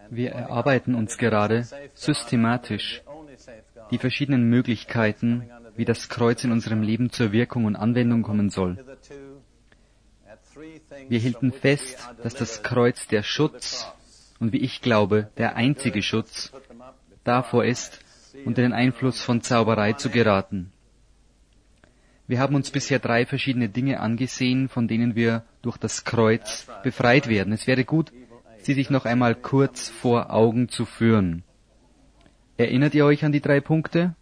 Wir erarbeiten uns gerade systematisch die verschiedenen Möglichkeiten, wie das Kreuz in unserem Leben zur Wirkung und Anwendung kommen soll. Wir hielten fest, dass das Kreuz der Schutz und wie ich glaube, der einzige Schutz davor ist, unter den Einfluss von Zauberei zu geraten. Wir haben uns bisher 3 verschiedene Dinge angesehen, von denen wir durch das Kreuz befreit werden. Es wäre gut, sie sich noch einmal kurz vor Augen zu führen. Erinnert ihr euch an die 3 Punkte?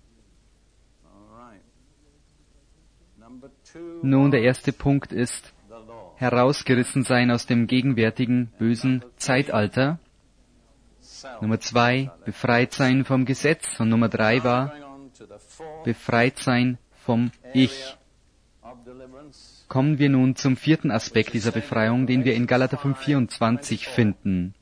Nun, der erste Punkt ist, herausgerissen sein aus dem gegenwärtigen, bösen Zeitalter. Nummer 2, befreit sein vom Gesetz. Und Nummer 3 war, befreit sein vom Ich. Kommen wir nun zum 4. Aspekt dieser Befreiung, den wir in Galater 5,24 finden.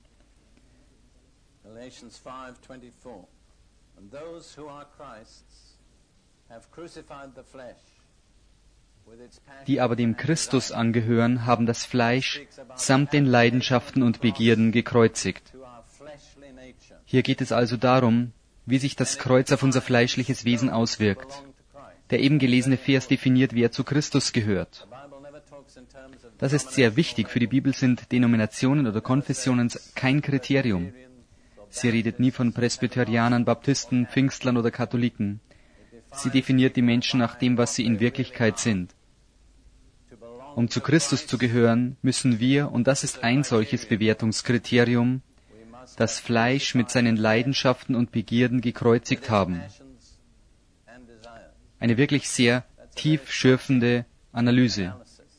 Die aber dem Christus angehören, haben das Fleisch samt den Leidenschaften und Begierden gekreuzigt. Hier geht es also darum, wie sich das Kreuz auf unser fleischliches Wesen auswirkt. Der eben gelesene Vers definiert, wer zu Christus gehört. Das ist sehr wichtig. Für die Bibel sind Denominationen oder Konfessionen kein Kriterium. Sie redet nie von Presbyterianern, Baptisten, Pfingstlern oder Katholiken. Sie definiert die Menschen nach dem, was sie in Wirklichkeit sind. Um zu Christus zu gehören, müssen wir, und das ist ein solches Bewertungskriterium, das Fleisch mit seinen Leidenschaften und Begierden gekreuzigt haben. Eine wirklich sehr tiefschürfende Analyse.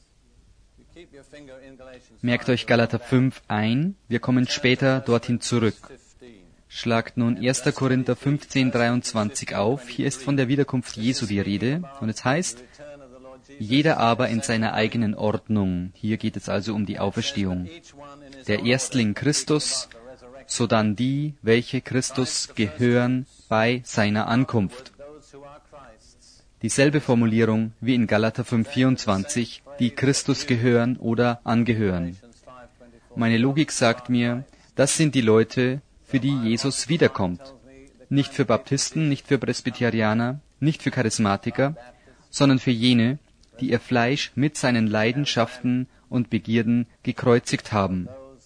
Merkt euch Galater 5 ein, wir kommen später dorthin zurück. Schlagt nun 1. Korinther 15,23 auf. Hier ist von der Wiederkunft Jesu die Rede. Und es heißt, jeder aber in seiner eigenen Ordnung. Hier geht es also um die Auferstehung. Der Erstling Christus, sodann die, welche Christus gehören bei seiner Ankunft. Dieselbe Formulierung wie in Galater 5,24, die Christus gehören oder angehören. Meine Logik sagt mir, das sind die Leute, für die Jesus wiederkommt. Nicht für Baptisten, nicht für Presbyterianer, nicht für Charismatiker, sondern für jene, die ihr Fleisch mit seinen Leidenschaften und Begierden gekreuzigt haben.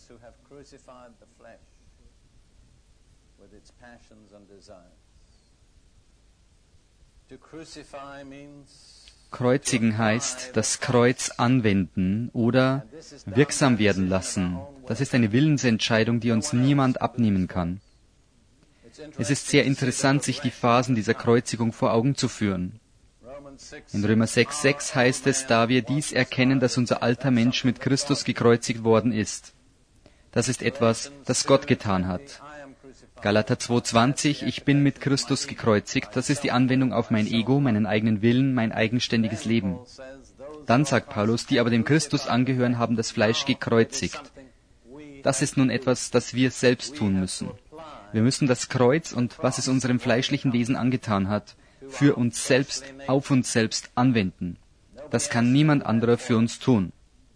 Kreuzigen heißt, das Kreuz anwenden oder wirksam werden lassen. Das ist eine Willensentscheidung, die uns niemand abnehmen kann. Es ist sehr interessant, sich die Phasen dieser Kreuzigung vor Augen zu führen. In Römer 6,6 heißt es, da wir dies erkennen, dass unser alter Mensch mit Christus gekreuzigt worden ist. Das ist etwas, das Gott getan hat. Galater 2,20, ich bin mit Christus gekreuzigt, das ist die Anwendung auf mein Ego, meinen eigenen Willen, mein eigenständiges Leben. Dann sagt Paulus, die aber dem Christus angehören, haben das Fleisch gekreuzigt. Das ist nun etwas, das wir selbst tun müssen. Wir müssen das Kreuz und was es unserem fleischlichen Wesen angetan hat, für uns selbst, auf uns selbst anwenden. Das kann niemand anderer für uns tun.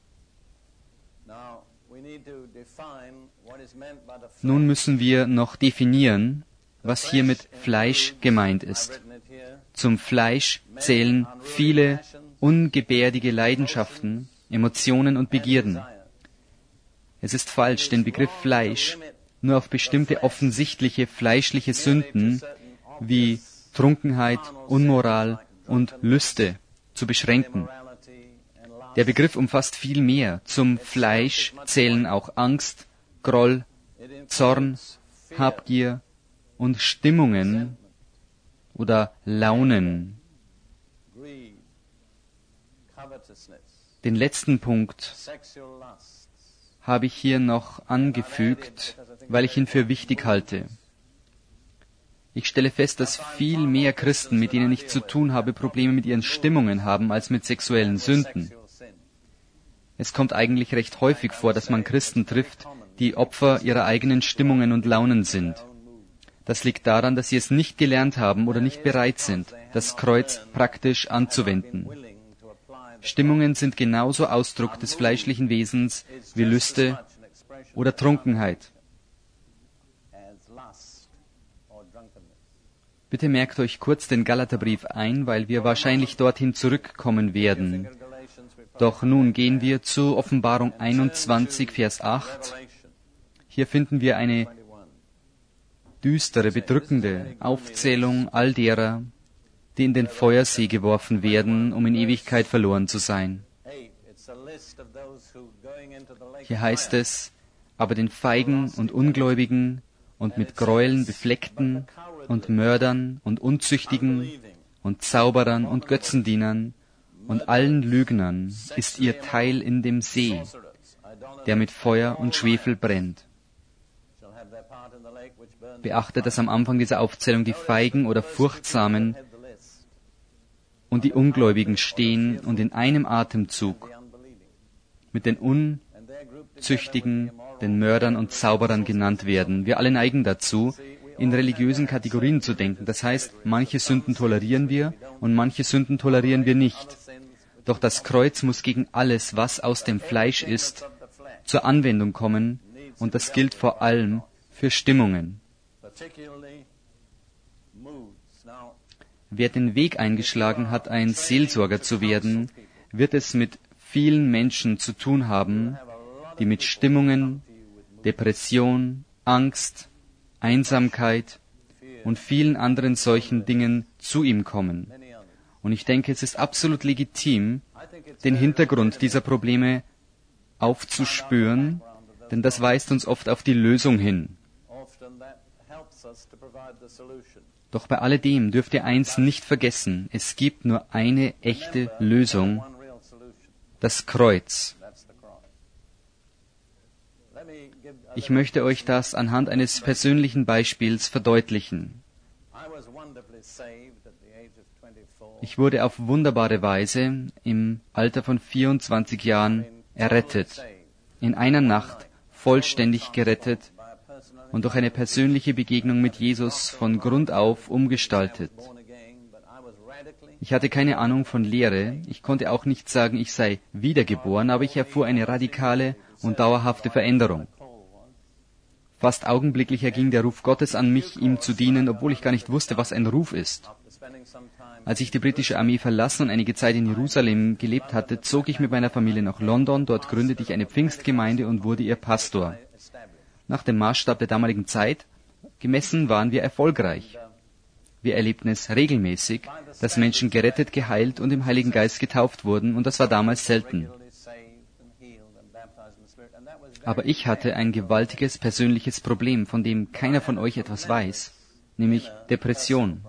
Nun müssen wir noch definieren, was hier mit Fleisch gemeint ist. Zum Fleisch zählen viele ungebärdige Leidenschaften, Emotionen und Begierden. Es ist falsch, den Begriff Fleisch nur auf bestimmte offensichtliche fleischliche Sünden wie Trunkenheit, Unmoral und Lüste zu beschränken. Der Begriff umfasst viel mehr. Zum Fleisch zählen auch Angst, Groll, Zorn, Habgier und Stimmungen oder Launen. Den letzten Punkt habe ich hier noch angefügt, weil ich ihn für wichtig halte. Ich stelle fest, dass viel mehr Christen, mit denen ich zu tun habe, Probleme mit ihren Stimmungen haben als mit sexuellen Sünden. Es kommt eigentlich recht häufig vor, dass man Christen trifft, die Opfer ihrer eigenen Stimmungen und Launen sind. Das liegt daran, dass sie es nicht gelernt haben oder nicht bereit sind, das Kreuz praktisch anzuwenden. Stimmungen sind genauso Ausdruck des fleischlichen Wesens wie Lüste oder Trunkenheit. Bitte merkt euch kurz den Galaterbrief ein, weil wir wahrscheinlich dorthin zurückkommen werden. Doch nun gehen wir zu Offenbarung 21, Vers 8. Hier finden wir eine düstere, bedrückende Aufzählung all derer, die in den Feuersee geworfen werden, um in Ewigkeit verloren zu sein. Hier heißt es, aber den Feigen und Ungläubigen und mit Gräueln befleckten und Mördern und Unzüchtigen und Zauberern und Götzendienern und allen Lügnern ist ihr Teil in dem See, der mit Feuer und Schwefel brennt. Beachtet, dass am Anfang dieser Aufzählung die Feigen oder Furchtsamen und die Ungläubigen stehen und in einem Atemzug mit den Unzüchtigen, den Mördern und Zauberern genannt werden. Wir alle neigen dazu, in religiösen Kategorien zu denken. Das heißt, manche Sünden tolerieren wir und manche Sünden tolerieren wir nicht. Doch das Kreuz muss gegen alles, was aus dem Fleisch ist, zur Anwendung kommen, und das gilt vor allem für Stimmungen. Wer den Weg eingeschlagen hat, ein Seelsorger zu werden, wird es mit vielen Menschen zu tun haben, die mit Stimmungen, Depression, Angst, Einsamkeit und vielen anderen solchen Dingen zu ihm kommen. Und ich denke, es ist absolut legitim, den Hintergrund dieser Probleme aufzuspüren, denn das weist uns oft auf die Lösung hin. Doch bei alledem dürft ihr eins nicht vergessen, es gibt nur eine echte Lösung, das Kreuz. Ich möchte euch das anhand eines persönlichen Beispiels verdeutlichen. Ich wurde auf wunderbare Weise im Alter von 24 Jahren errettet, in einer Nacht vollständig gerettet und durch eine persönliche Begegnung mit Jesus von Grund auf umgestaltet. Ich hatte keine Ahnung von Lehre, ich konnte auch nicht sagen, ich sei wiedergeboren, aber ich erfuhr eine radikale und dauerhafte Veränderung. Fast augenblicklich erging der Ruf Gottes an mich, ihm zu dienen, obwohl ich gar nicht wusste, was ein Ruf ist. Als ich die britische Armee verlassen und einige Zeit in Jerusalem gelebt hatte, zog ich mit meiner Familie nach London, dort gründete ich eine Pfingstgemeinde und wurde ihr Pastor. Nach dem Maßstab der damaligen Zeit gemessen waren wir erfolgreich. Wir erlebten es regelmäßig, dass Menschen gerettet, geheilt und im Heiligen Geist getauft wurden, und das war damals selten. Aber ich hatte ein gewaltiges persönliches Problem, von dem keiner von euch etwas weiß, nämlich Depression.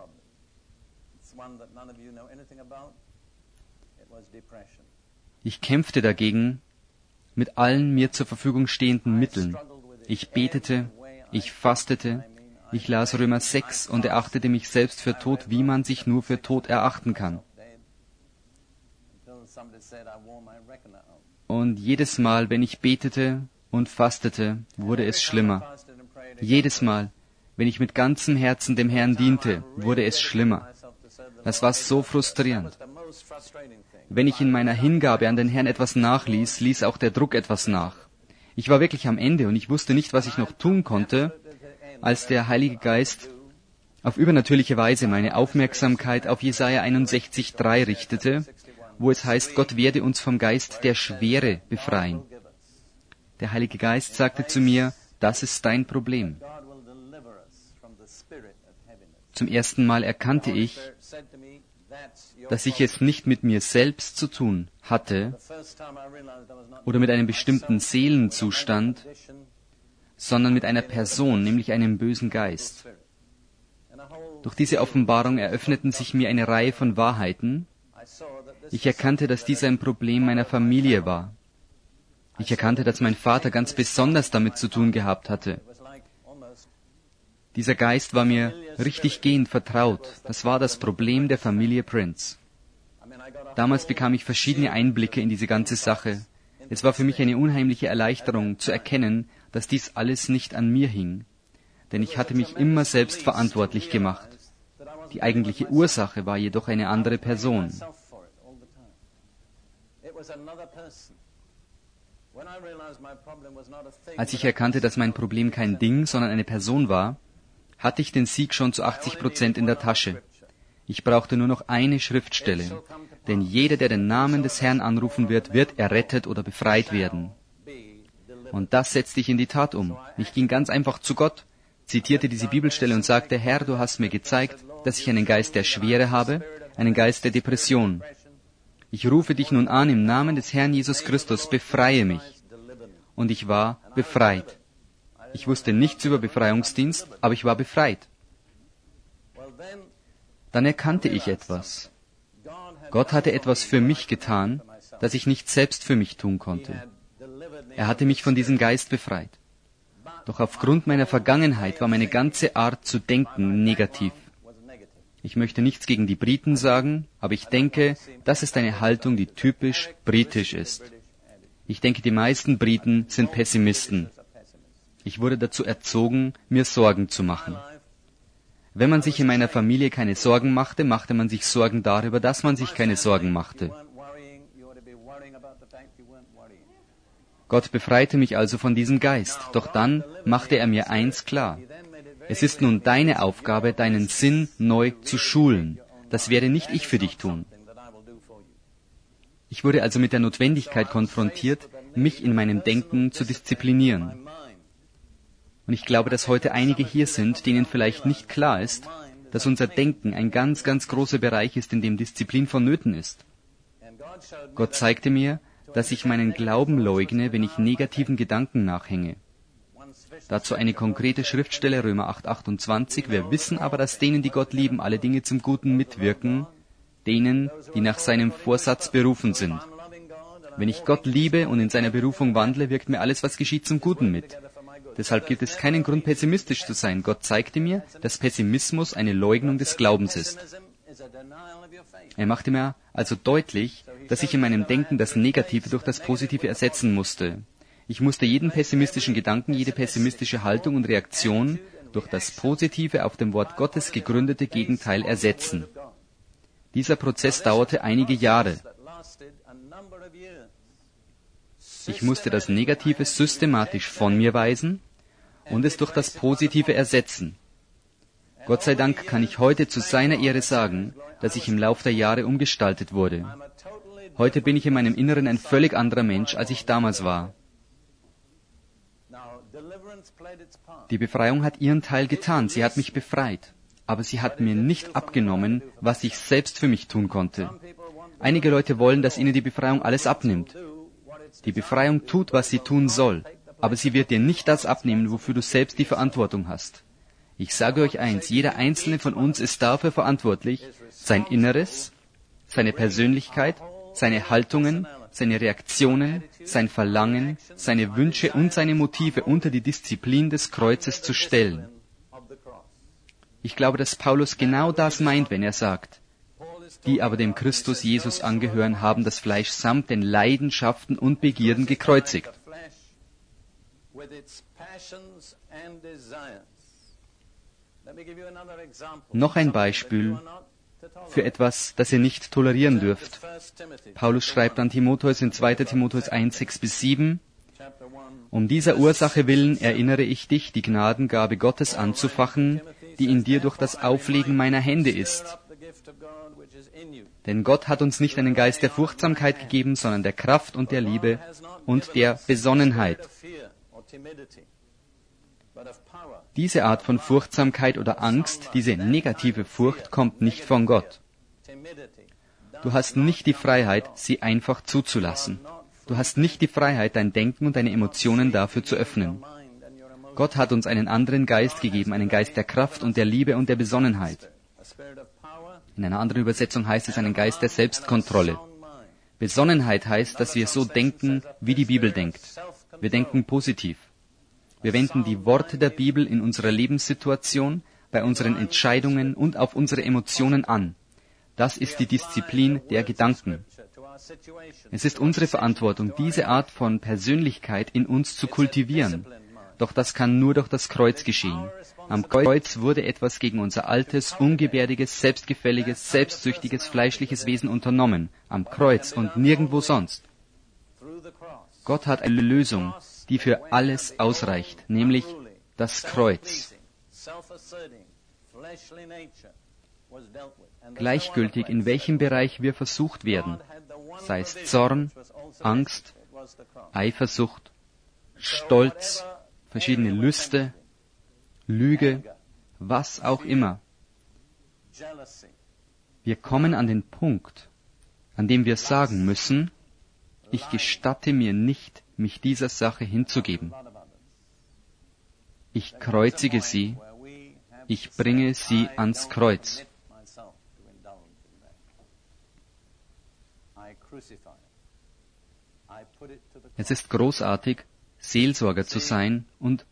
Ich kämpfte dagegen mit allen mir zur Verfügung stehenden Mitteln. Ich betete, ich fastete, ich las Römer 6 und erachtete mich selbst für tot, wie man sich nur für tot erachten kann. Und jedes Mal, wenn ich betete und fastete, wurde es schlimmer. Jedes Mal, wenn ich mit ganzem Herzen dem Herrn diente, wurde es schlimmer. Das war so frustrierend. Wenn ich in meiner Hingabe an den Herrn etwas nachließ, ließ auch der Druck etwas nach. Ich war wirklich am Ende und ich wusste nicht, was ich noch tun konnte, als der Heilige Geist auf übernatürliche Weise meine Aufmerksamkeit auf Jesaja 61,3 richtete, wo es heißt, Gott werde uns vom Geist der Schwere befreien. Der Heilige Geist sagte zu mir, das ist dein Problem. Zum ersten Mal erkannte ich, dass ich es nicht mit mir selbst zu tun hatte oder mit einem bestimmten Seelenzustand, sondern mit einer Person, nämlich einem bösen Geist. Durch diese Offenbarung eröffneten sich mir eine Reihe von Wahrheiten. Ich erkannte, dass dies ein Problem meiner Familie war. Ich erkannte, dass mein Vater ganz besonders damit zu tun gehabt hatte. Dieser Geist war mir richtiggehend vertraut. Das war das Problem der Familie Prince. Damals bekam ich verschiedene Einblicke in diese ganze Sache. Es war für mich eine unheimliche Erleichterung zu erkennen, dass dies alles nicht an mir hing, denn ich hatte mich immer selbst verantwortlich gemacht. Die eigentliche Ursache war jedoch eine andere Person. Als ich erkannte, dass mein Problem kein Ding, sondern eine Person war, hatte ich den Sieg schon zu 80% in der Tasche. Ich brauchte nur noch eine Schriftstelle, denn jeder, der den Namen des Herrn anrufen wird, wird errettet oder befreit werden. Und das setzte ich in die Tat um. Ich ging ganz einfach zu Gott, zitierte diese Bibelstelle und sagte, Herr, du hast mir gezeigt, dass ich einen Geist der Schwere habe, einen Geist der Depression. Ich rufe dich nun an im Namen des Herrn Jesus Christus, befreie mich. Und ich war befreit. Ich wusste nichts über Befreiungsdienst, aber ich war befreit. Dann erkannte ich etwas. Gott hatte etwas für mich getan, das ich nicht selbst für mich tun konnte. Er hatte mich von diesem Geist befreit. Doch aufgrund meiner Vergangenheit war meine ganze Art zu denken negativ. Ich möchte nichts gegen die Briten sagen, aber ich denke, das ist eine Haltung, die typisch britisch ist. Ich denke, die meisten Briten sind Pessimisten. Ich wurde dazu erzogen, mir Sorgen zu machen. Wenn man sich in meiner Familie keine Sorgen machte, machte man sich Sorgen darüber, dass man sich keine Sorgen machte. Gott befreite mich also von diesem Geist, doch dann machte er mir eins klar. Es ist nun deine Aufgabe, deinen Sinn neu zu schulen. Das werde nicht ich für dich tun. Ich wurde also mit der Notwendigkeit konfrontiert, mich in meinem Denken zu disziplinieren. Und ich glaube, dass heute einige hier sind, denen vielleicht nicht klar ist, dass unser Denken ein ganz, ganz großer Bereich ist, in dem Disziplin vonnöten ist. Gott zeigte mir, dass ich meinen Glauben leugne, wenn ich negativen Gedanken nachhänge. Dazu eine konkrete Schriftstelle, Römer 8,28. Wir wissen aber, dass denen, die Gott lieben, alle Dinge zum Guten mitwirken, denen, die nach seinem Vorsatz berufen sind. Wenn ich Gott liebe und in seiner Berufung wandle, wirkt mir alles, was geschieht, zum Guten mit. Deshalb gibt es keinen Grund, pessimistisch zu sein. Gott zeigte mir, dass Pessimismus eine Leugnung des Glaubens ist. Er machte mir also deutlich, dass ich in meinem Denken das Negative durch das Positive ersetzen musste. Ich musste jeden pessimistischen Gedanken, jede pessimistische Haltung und Reaktion durch das positive, auf dem Wort Gottes gegründete Gegenteil ersetzen. Dieser Prozess dauerte einige Jahre. Ich musste das Negative systematisch von mir weisen und es durch das Positive ersetzen. Gott sei Dank kann ich heute zu seiner Ehre sagen, dass ich im Lauf der Jahre umgestaltet wurde. Heute bin ich in meinem Inneren ein völlig anderer Mensch, als ich damals war. Die Befreiung hat ihren Teil getan, sie hat mich befreit. Aber sie hat mir nicht abgenommen, was ich selbst für mich tun konnte. Einige Leute wollen, dass ihnen die Befreiung alles abnimmt. Die Befreiung tut, was sie tun soll, aber sie wird dir nicht das abnehmen, wofür du selbst die Verantwortung hast. Ich sage euch eins, jeder einzelne von uns ist dafür verantwortlich, sein Inneres, seine Persönlichkeit, seine Haltungen, seine Reaktionen, sein Verlangen, seine Wünsche und seine Motive unter die Disziplin des Kreuzes zu stellen. Ich glaube, dass Paulus genau das meint, wenn er sagt, die aber dem Christus Jesus angehören, haben das Fleisch samt den Leidenschaften und Begierden gekreuzigt. Noch ein Beispiel für etwas, das ihr nicht tolerieren dürft. Paulus schreibt an Timotheus in 2. Timotheus 1, 6-7, um dieser Ursache willen erinnere ich dich, die Gnadengabe Gottes anzufachen, die in dir durch das Auflegen meiner Hände ist. Denn Gott hat uns nicht einen Geist der Furchtsamkeit gegeben, sondern der Kraft und der Liebe und der Besonnenheit. Diese Art von Furchtsamkeit oder Angst, diese negative Furcht, kommt nicht von Gott. Du hast nicht die Freiheit, sie einfach zuzulassen. Du hast nicht die Freiheit, dein Denken und deine Emotionen dafür zu öffnen. Gott hat uns einen anderen Geist gegeben, einen Geist der Kraft und der Liebe und der Besonnenheit. In einer anderen Übersetzung heißt es einen Geist der Selbstkontrolle. Besonnenheit heißt, dass wir so denken, wie die Bibel denkt. Wir denken positiv. Wir wenden die Worte der Bibel in unserer Lebenssituation, bei unseren Entscheidungen und auf unsere Emotionen an. Das ist die Disziplin der Gedanken. Es ist unsere Verantwortung, diese Art von Persönlichkeit in uns zu kultivieren. Doch das kann nur durch das Kreuz geschehen. Am Kreuz wurde etwas gegen unser altes, ungebärdiges, selbstgefälliges, selbstsüchtiges, fleischliches Wesen unternommen. Am Kreuz und nirgendwo sonst. Gott hat eine Lösung, die für alles ausreicht, nämlich das Kreuz. Gleichgültig, in welchem Bereich wir versucht werden, sei es Zorn, Angst, Eifersucht, Stolz, verschiedene Lüste, Lüge, was auch immer. Wir kommen an den Punkt, an dem wir sagen müssen, ich gestatte mir nicht, mich dieser Sache hinzugeben. Ich kreuzige sie, ich bringe sie ans Kreuz. Es ist großartig, Seelsorger zu sein, und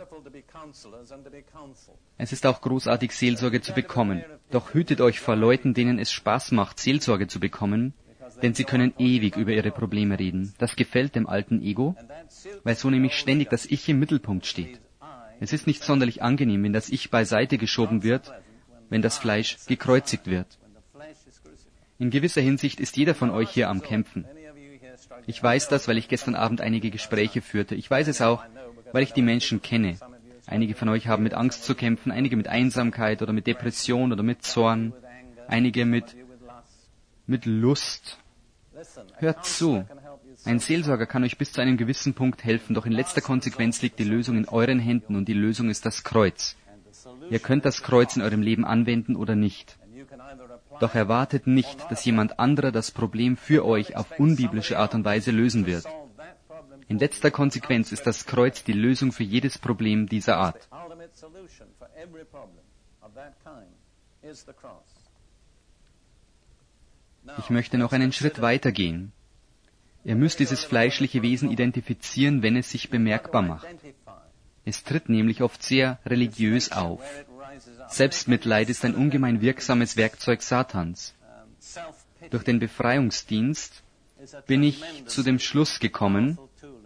es ist auch großartig, Seelsorge zu bekommen. Doch hütet euch vor Leuten, denen es Spaß macht, Seelsorge zu bekommen, denn sie können ewig über ihre Probleme reden. Das gefällt dem alten Ego, weil so nämlich ständig das Ich im Mittelpunkt steht. Es ist nicht sonderlich angenehm, wenn das Ich beiseite geschoben wird, wenn das Fleisch gekreuzigt wird. In gewisser Hinsicht ist jeder von euch hier am Kämpfen. Ich weiß das, weil ich gestern Abend einige Gespräche führte. Ich weiß es auch, weil ich die Menschen kenne. Einige von euch haben mit Angst zu kämpfen, einige mit Einsamkeit oder mit Depression oder mit Zorn, einige mit Lust. Hört zu. Ein Seelsorger kann euch bis zu einem gewissen Punkt helfen, doch in letzter Konsequenz liegt die Lösung in euren Händen und die Lösung ist das Kreuz. Ihr könnt das Kreuz in eurem Leben anwenden oder nicht. Doch erwartet nicht, dass jemand anderer das Problem für euch auf unbiblische Art und Weise lösen wird. In letzter Konsequenz ist das Kreuz die Lösung für jedes Problem dieser Art. Ich möchte noch einen Schritt weiter gehen. Ihr müsst dieses fleischliche Wesen identifizieren, wenn es sich bemerkbar macht. Es tritt nämlich oft sehr religiös auf. Selbstmitleid ist ein ungemein wirksames Werkzeug Satans. Durch den Befreiungsdienst bin ich zu dem Schluss gekommen,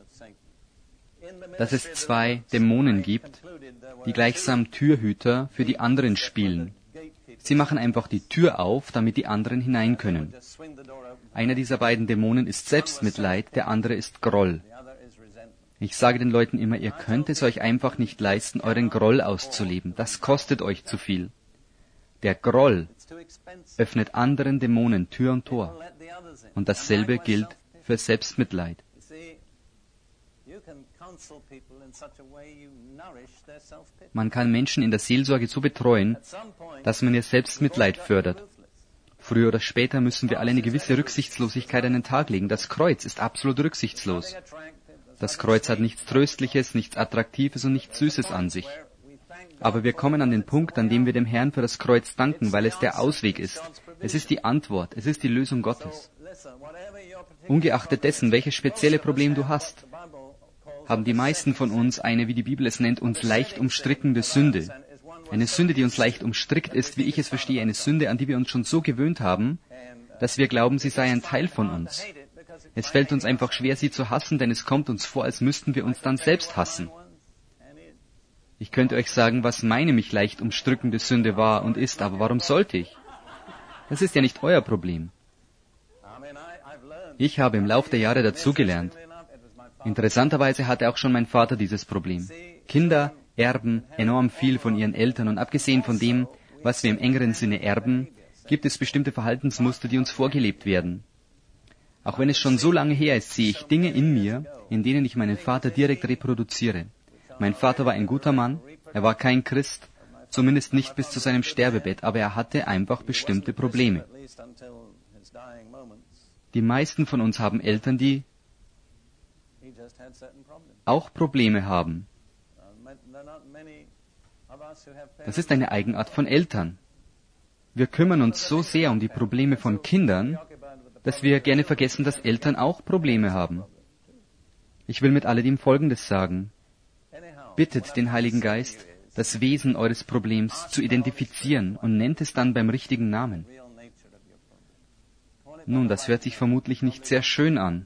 dass es 2 Dämonen gibt, die gleichsam Türhüter für die anderen spielen. Sie machen einfach die Tür auf, damit die anderen hinein können. Einer dieser beiden Dämonen ist Selbstmitleid, der andere ist Groll. Ich sage den Leuten immer, ihr könnt es euch einfach nicht leisten, euren Groll auszuleben. Das kostet euch zu viel. Der Groll öffnet anderen Dämonen Tür und Tor. Und dasselbe gilt für Selbstmitleid. Man kann Menschen in der Seelsorge so betreuen, dass man ihr Selbstmitleid fördert. Früher oder später müssen wir alle eine gewisse Rücksichtslosigkeit an den Tag legen. Das Kreuz ist absolut rücksichtslos. Das Kreuz hat nichts Tröstliches, nichts Attraktives und nichts Süßes an sich. Aber wir kommen an den Punkt, an dem wir dem Herrn für das Kreuz danken, weil es der Ausweg ist. Es ist die Antwort, es ist die Lösung Gottes. Ungeachtet dessen, welches spezielle Problem du hast, haben die meisten von uns eine, wie die Bibel es nennt, uns leicht umstrickende Sünde. Eine Sünde, die uns leicht umstrickt ist, wie ich es verstehe, eine Sünde, an die wir uns schon so gewöhnt haben, dass wir glauben, sie sei ein Teil von uns. Es fällt uns einfach schwer, sie zu hassen, denn es kommt uns vor, als müssten wir uns dann selbst hassen. Ich könnte euch sagen, was meine mich leicht umstrickende Sünde war und ist, aber warum sollte ich? Das ist ja nicht euer Problem. Ich habe im Lauf der Jahre dazugelernt. Interessanterweise hatte auch schon mein Vater dieses Problem. Kinder erben enorm viel von ihren Eltern und abgesehen von dem, was wir im engeren Sinne erben, gibt es bestimmte Verhaltensmuster, die uns vorgelebt werden. Auch wenn es schon so lange her ist, sehe ich Dinge in mir, in denen ich meinen Vater direkt reproduziere. Mein Vater war ein guter Mann, er war kein Christ, zumindest nicht bis zu seinem Sterbebett, aber er hatte einfach bestimmte Probleme. Die meisten von uns haben Eltern, die auch Probleme haben. Das ist eine Eigenart von Eltern. Wir kümmern uns so sehr um die Probleme von Kindern, dass wir gerne vergessen, dass Eltern auch Probleme haben. Ich will mit alledem Folgendes sagen. Bittet den Heiligen Geist, das Wesen eures Problems zu identifizieren und nennt es dann beim richtigen Namen. Nun, das hört sich vermutlich nicht sehr schön an.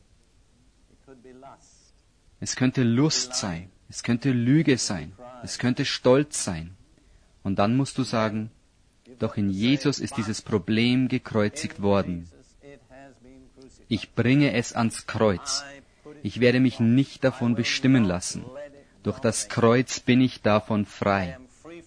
Es könnte Lust sein, es könnte Lüge sein, es könnte Stolz sein. Und dann musst du sagen, doch in Jesus ist dieses Problem gekreuzigt worden. Ich bringe es ans Kreuz. Ich werde mich nicht davon bestimmen lassen. Durch das Kreuz bin ich davon frei.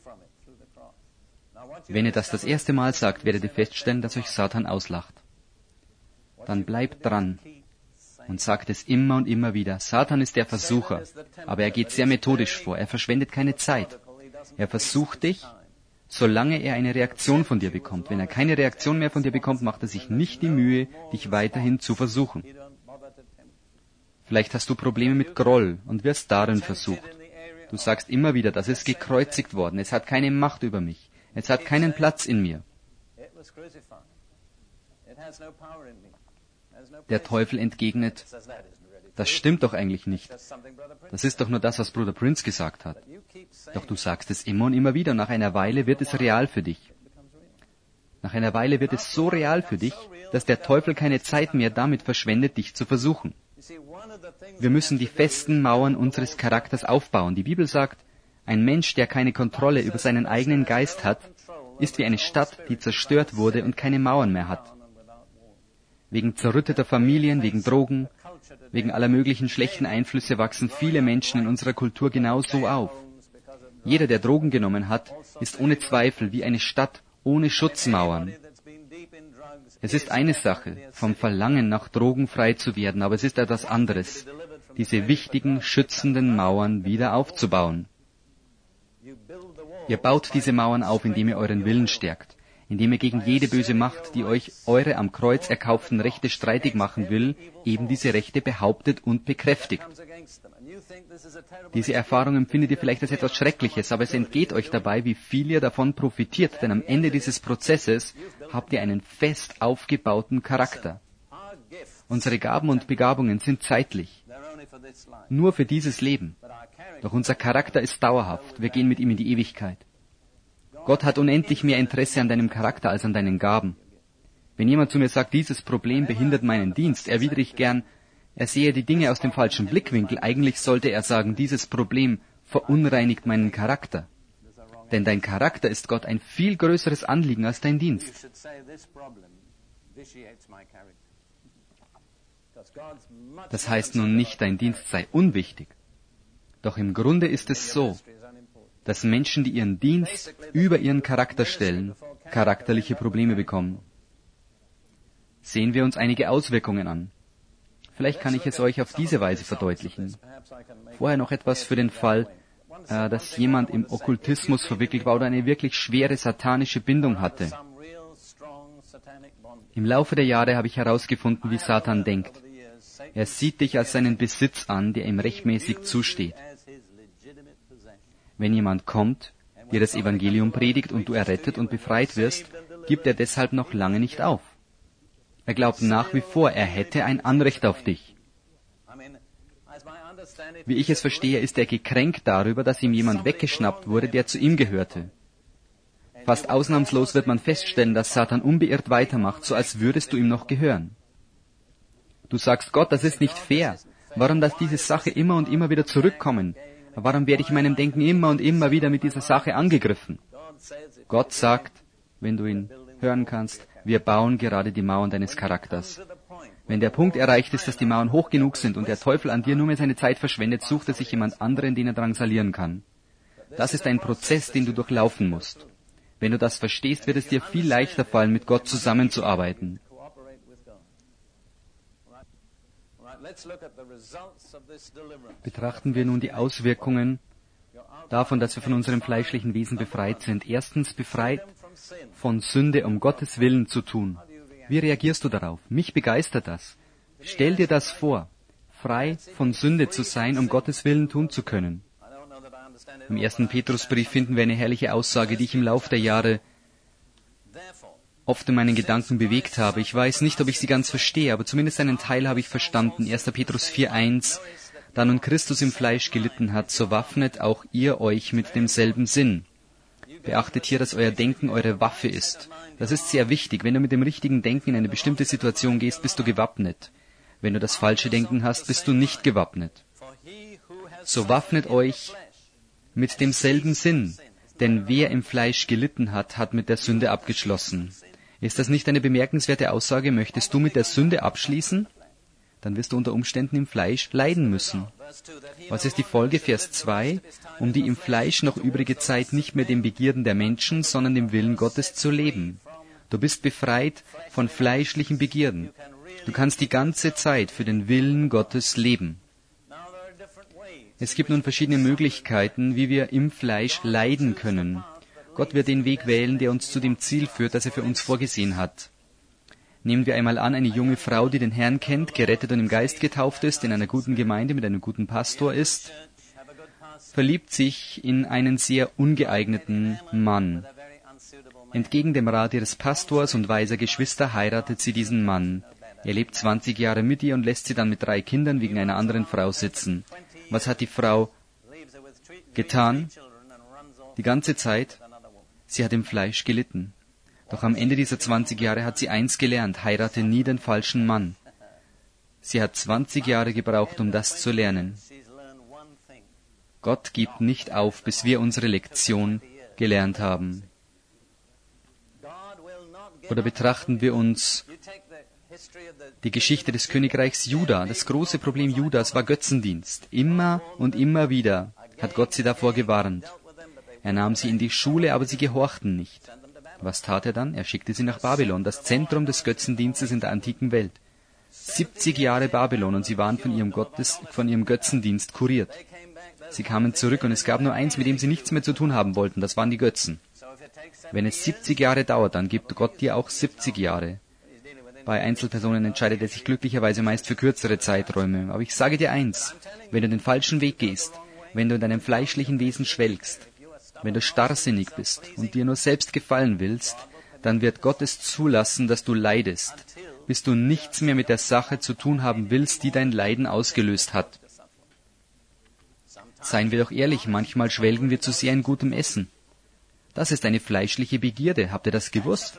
Wenn ihr das erste Mal sagt, werdet ihr feststellen, dass euch Satan auslacht. Dann bleibt dran und sagt es immer und immer wieder. Satan ist der Versucher, aber er geht sehr methodisch vor. Er verschwendet keine Zeit. Er versucht dich, solange er eine Reaktion von dir bekommt. Wenn er keine Reaktion mehr von dir bekommt, macht er sich nicht die Mühe, dich weiterhin zu versuchen. Vielleicht hast du Probleme mit Groll und wirst darin versucht. Du sagst immer wieder, das ist gekreuzigt worden. Es hat keine Macht über mich. Es hat keinen Platz in mir. Der Teufel entgegnet, das stimmt doch eigentlich nicht. Das ist doch nur das, was Bruder Prince gesagt hat. Doch du sagst es immer und immer wieder. Nach einer Weile wird es real für dich. Nach einer Weile wird es so real für dich, dass der Teufel keine Zeit mehr damit verschwendet, dich zu versuchen. Wir müssen die festen Mauern unseres Charakters aufbauen. Die Bibel sagt, ein Mensch, der keine Kontrolle über seinen eigenen Geist hat, ist wie eine Stadt, die zerstört wurde und keine Mauern mehr hat. Wegen zerrütteter Familien, wegen Drogen, wegen aller möglichen schlechten Einflüsse wachsen viele Menschen in unserer Kultur genau so auf. Jeder, der Drogen genommen hat, ist ohne Zweifel wie eine Stadt ohne Schutzmauern. Es ist eine Sache, vom Verlangen nach Drogen frei zu werden, aber es ist etwas anderes, diese wichtigen, schützenden Mauern wieder aufzubauen. Ihr baut diese Mauern auf, indem ihr euren Willen stärkt, indem ihr gegen jede böse Macht, die euch eure am Kreuz erkauften Rechte streitig machen will, eben diese Rechte behauptet und bekräftigt. Diese Erfahrung empfindet ihr vielleicht als etwas Schreckliches, aber es entgeht euch dabei, wie viel ihr davon profitiert, denn am Ende dieses Prozesses habt ihr einen fest aufgebauten Charakter. Unsere Gaben und Begabungen sind zeitlich, nur für dieses Leben. Doch unser Charakter ist dauerhaft, wir gehen mit ihm in die Ewigkeit. Gott hat unendlich mehr Interesse an deinem Charakter als an deinen Gaben. Wenn jemand zu mir sagt, dieses Problem behindert meinen Dienst, erwidere ich gern, er sehe die Dinge aus dem falschen Blickwinkel. Eigentlich sollte er sagen, dieses Problem verunreinigt meinen Charakter. Denn dein Charakter ist Gott ein viel größeres Anliegen als dein Dienst. Das heißt nun nicht, dein Dienst sei unwichtig. Doch im Grunde ist es so, dass Menschen, die ihren Dienst über ihren Charakter stellen, charakterliche Probleme bekommen. Sehen wir uns einige Auswirkungen an. Vielleicht kann ich es euch auf diese Weise verdeutlichen. Vorher noch etwas für den Fall, dass jemand im Okkultismus verwickelt war oder eine wirklich schwere satanische Bindung hatte. Im Laufe der Jahre habe ich herausgefunden, wie Satan denkt. Er sieht dich als seinen Besitz an, der ihm rechtmäßig zusteht. Wenn jemand kommt, dir das Evangelium predigt und du errettet und befreit wirst, gibt er deshalb noch lange nicht auf. Er glaubt nach wie vor, er hätte ein Anrecht auf dich. Wie ich es verstehe, ist er gekränkt darüber, dass ihm jemand weggeschnappt wurde, der zu ihm gehörte. Fast ausnahmslos wird man feststellen, dass Satan unbeirrt weitermacht, so als würdest du ihm noch gehören. Du sagst, Gott, das ist nicht fair. Warum darf diese Sache immer und immer wieder zurückkommen? Warum werde ich in meinem Denken immer und immer wieder mit dieser Sache angegriffen? Gott sagt, wenn du ihn hören kannst, wir bauen gerade die Mauern deines Charakters. Wenn der Punkt erreicht ist, dass die Mauern hoch genug sind und der Teufel an dir nur mehr seine Zeit verschwendet, sucht er sich jemand anderen, den er drangsalieren kann. Das ist ein Prozess, den du durchlaufen musst. Wenn du das verstehst, wird es dir viel leichter fallen, mit Gott zusammenzuarbeiten. Betrachten wir nun die Auswirkungen davon, dass wir von unserem fleischlichen Wesen befreit sind. Erstens, befreit von Sünde, um Gottes Willen zu tun. Wie reagierst du darauf? Mich begeistert das. Stell dir das vor, frei von Sünde zu sein, um Gottes Willen tun zu können. Im 1. Petrusbrief finden wir eine herrliche Aussage, die ich im Laufe der Jahre oft in meinen Gedanken bewegt habe. Ich weiß nicht, ob ich sie ganz verstehe, aber zumindest einen Teil habe ich verstanden. 1. Petrus 4,1. Da nun Christus im Fleisch gelitten hat, so waffnet auch ihr euch mit demselben Sinn. Beachtet hier, dass euer Denken eure Waffe ist. Das ist sehr wichtig. Wenn du mit dem richtigen Denken in eine bestimmte Situation gehst, bist du gewappnet. Wenn du das falsche Denken hast, bist du nicht gewappnet. So waffnet euch mit demselben Sinn. Denn wer im Fleisch gelitten hat, hat mit der Sünde abgeschlossen. Ist das nicht eine bemerkenswerte Aussage? Möchtest du mit der Sünde abschließen? dann wirst du unter Umständen im Fleisch leiden müssen. Was ist die Folge? Vers 2, um die im Fleisch noch übrige Zeit nicht mehr den Begierden der Menschen, sondern dem Willen Gottes zu leben. Du bist befreit von fleischlichen Begierden. Du kannst die ganze Zeit für den Willen Gottes leben. Es gibt nun verschiedene Möglichkeiten, wie wir im Fleisch leiden können. Gott wird den Weg wählen, der uns zu dem Ziel führt, das er für uns vorgesehen hat. Nehmen wir einmal an, eine junge Frau, die den Herrn kennt, gerettet und im Geist getauft ist, in einer guten Gemeinde mit einem guten Pastor ist, verliebt sich in einen sehr ungeeigneten Mann. Entgegen dem Rat ihres Pastors und weiser Geschwister heiratet sie diesen Mann. Er lebt 20 Jahre mit ihr und lässt sie dann mit 3 Kindern wegen einer anderen Frau sitzen. Was hat die Frau getan? Die ganze Zeit, sie hat im Fleisch gelitten. Doch am Ende dieser 20 Jahre hat sie eins gelernt: heirate nie den falschen Mann. Sie hat 20 Jahre gebraucht, um das zu lernen. Gott gibt nicht auf, bis wir unsere Lektion gelernt haben. Oder betrachten wir uns die Geschichte des Königreichs Juda. Das große Problem Judas war Götzendienst. Immer und immer wieder hat Gott sie davor gewarnt. Er nahm sie in die Schule, aber sie gehorchten nicht. Was tat er dann? Er schickte sie nach Babylon, das Zentrum des Götzendienstes in der antiken Welt. 70 Jahre Babylon und sie waren von ihrem Götzendienst kuriert. Sie kamen zurück und es gab nur eins, mit dem sie nichts mehr zu tun haben wollten, das waren die Götzen. Wenn es 70 Jahre dauert, dann gibt Gott dir auch 70 Jahre. Bei Einzelpersonen entscheidet er sich glücklicherweise meist für kürzere Zeiträume. Aber ich sage dir eins: Wenn du den falschen Weg gehst, wenn du in deinem fleischlichen Wesen schwelgst, wenn du starrsinnig bist und dir nur selbst gefallen willst, dann wird Gott es zulassen, dass du leidest, bis du nichts mehr mit der Sache zu tun haben willst, die dein Leiden ausgelöst hat. Seien wir doch ehrlich, manchmal schwelgen wir zu sehr in gutem Essen. Das ist eine fleischliche Begierde. Habt ihr das gewusst?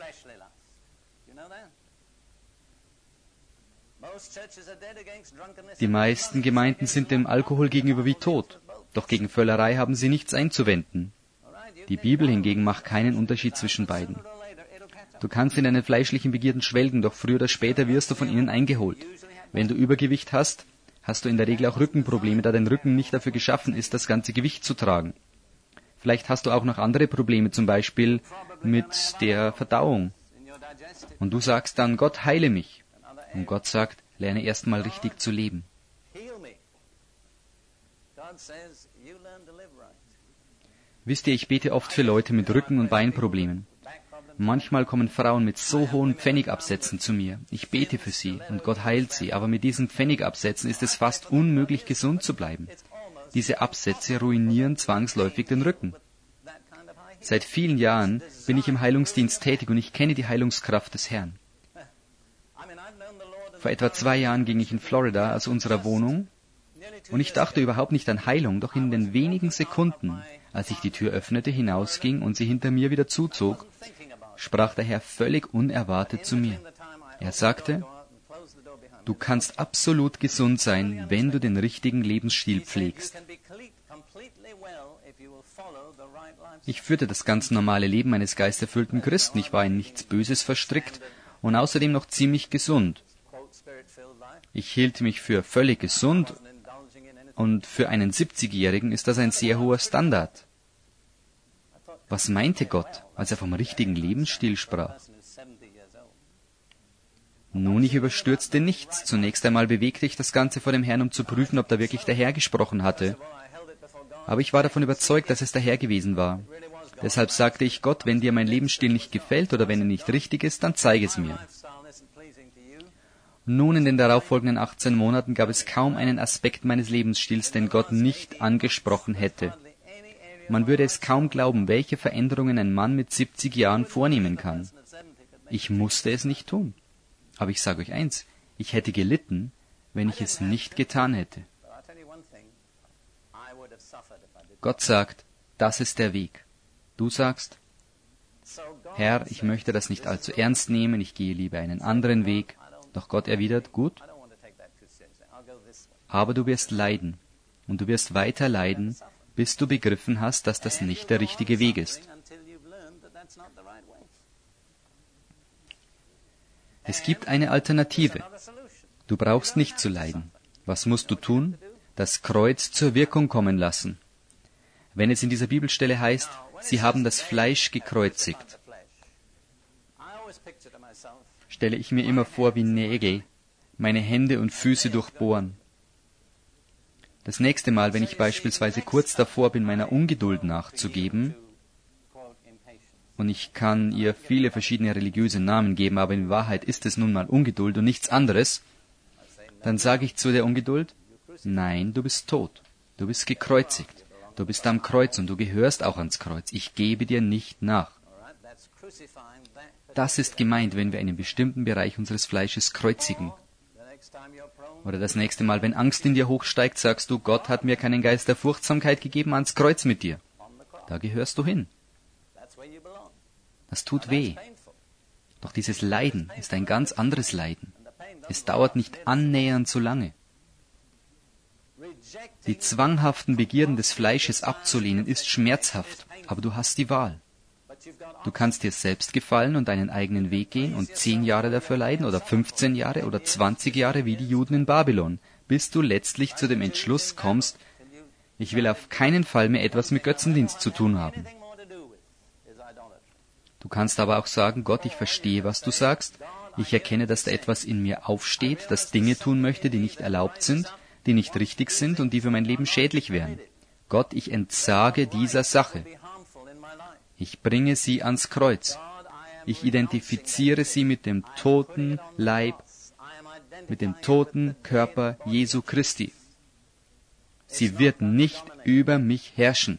Die meisten Gemeinden sind dem Alkohol gegenüber wie tot, doch gegen Völlerei haben sie nichts einzuwenden. Die Bibel hingegen macht keinen Unterschied zwischen beiden. Du kannst in deinen fleischlichen Begierden schwelgen, doch früher oder später wirst du von ihnen eingeholt. Wenn du Übergewicht hast, hast du in der Regel auch Rückenprobleme, da dein Rücken nicht dafür geschaffen ist, das ganze Gewicht zu tragen. Vielleicht hast du auch noch andere Probleme, zum Beispiel mit der Verdauung. Und du sagst dann: Gott, heile mich. Und Gott sagt: lerne erst mal richtig zu leben. Wisst ihr, ich bete oft für Leute mit Rücken- und Beinproblemen. Manchmal kommen Frauen mit so hohen Pfennigabsätzen zu mir. Ich bete für sie und Gott heilt sie, aber mit diesen Pfennigabsätzen ist es fast unmöglich, gesund zu bleiben. Diese Absätze ruinieren zwangsläufig den Rücken. Seit vielen Jahren bin ich im Heilungsdienst tätig und ich kenne die Heilungskraft des Herrn. Vor etwa 2 Jahren ging ich in Florida aus unserer Wohnung und ich dachte überhaupt nicht an Heilung, doch in den wenigen Sekunden, als ich die Tür öffnete, hinausging und sie hinter mir wieder zuzog, sprach der Herr völlig unerwartet zu mir. Er sagte: Du kannst absolut gesund sein, wenn du den richtigen Lebensstil pflegst. Ich führte das ganz normale Leben eines geisterfüllten Christen. Ich war in nichts Böses verstrickt und außerdem noch ziemlich gesund. Ich hielt mich für völlig gesund und für einen 70-Jährigen ist das ein sehr hoher Standard. Was meinte Gott, als er vom richtigen Lebensstil sprach? Nun, ich überstürzte nichts. Zunächst einmal bewegte ich das Ganze vor dem Herrn, um zu prüfen, ob da wirklich der Herr gesprochen hatte. Aber ich war davon überzeugt, dass es der Herr gewesen war. Deshalb sagte ich: Gott, wenn dir mein Lebensstil nicht gefällt oder wenn er nicht richtig ist, dann zeige es mir. Nun, in den darauffolgenden 18 Monaten gab es kaum einen Aspekt meines Lebensstils, den Gott nicht angesprochen hätte. Man würde es kaum glauben, welche Veränderungen ein Mann mit 70 Jahren vornehmen kann. Ich musste es nicht tun. Aber ich sage euch eins: ich hätte gelitten, wenn ich es nicht getan hätte. Gott sagt: das ist der Weg. Du sagst: Herr, ich möchte das nicht allzu ernst nehmen, ich gehe lieber einen anderen Weg. Doch Gott erwidert: gut, aber du wirst leiden. Und du wirst weiter leiden, bis du begriffen hast, dass das nicht der richtige Weg ist. Es gibt eine Alternative. Du brauchst nicht zu leiden. Was musst du tun? Das Kreuz zur Wirkung kommen lassen. Wenn es in dieser Bibelstelle heißt, sie haben das Fleisch gekreuzigt, stelle ich mir immer vor, wie Nägel meine Hände und Füße durchbohren. Das nächste Mal, wenn ich beispielsweise kurz davor bin, meiner Ungeduld nachzugeben, und ich kann ihr viele verschiedene religiöse Namen geben, aber in Wahrheit ist es nun mal Ungeduld und nichts anderes, dann sage ich zu der Ungeduld, nein, du bist tot, du bist gekreuzigt, du bist am Kreuz und du gehörst auch ans Kreuz, ich gebe dir nicht nach. Das ist gemeint, wenn wir einen bestimmten Bereich unseres Fleisches kreuzigen. Oder das nächste Mal, wenn Angst in dir hochsteigt, sagst du, Gott hat mir keinen Geist der Furchtsamkeit gegeben, ans Kreuz mit dir. Da gehörst du hin. Das tut weh. Doch dieses Leiden ist ein ganz anderes Leiden. Es dauert nicht annähernd so lange. Die zwanghaften Begierden des Fleisches abzulehnen ist schmerzhaft, aber du hast die Wahl. Du kannst dir selbst gefallen und deinen eigenen Weg gehen und 10 Jahre dafür leiden oder 15 Jahre oder 20 Jahre wie die Juden in Babylon, bis du letztlich zu dem Entschluss kommst, ich will auf keinen Fall mehr etwas mit Götzendienst zu tun haben. Du kannst aber auch sagen, Gott, ich verstehe, was du sagst. Ich erkenne, dass da etwas in mir aufsteht, das Dinge tun möchte, die nicht erlaubt sind, die nicht richtig sind und die für mein Leben schädlich wären. Gott, ich entsage dieser Sache. Ich bringe sie ans Kreuz. Ich identifiziere sie mit dem toten Leib, mit dem toten Körper Jesu Christi. Sie wird nicht über mich herrschen.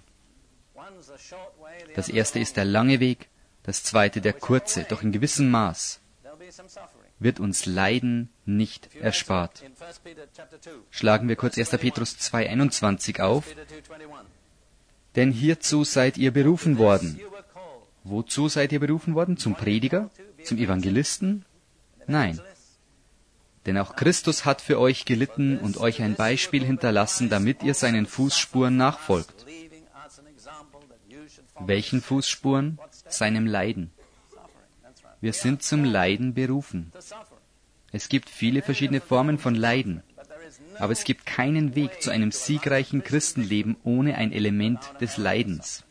Das erste ist der lange Weg, das zweite der kurze, doch in gewissem Maß wird uns Leiden nicht erspart. Schlagen wir kurz 1. Petrus 2,21 auf. Denn hierzu seid ihr berufen worden. Wozu seid ihr berufen worden? Zum Prediger? Zum Evangelisten? Nein. Denn auch Christus hat für euch gelitten und euch ein Beispiel hinterlassen, damit ihr seinen Fußspuren nachfolgt. Welchen Fußspuren? Seinem Leiden. Wir sind zum Leiden berufen. Es gibt viele verschiedene Formen von Leiden, aber es gibt keinen Weg zu einem siegreichen Christenleben ohne ein Element des Leidens.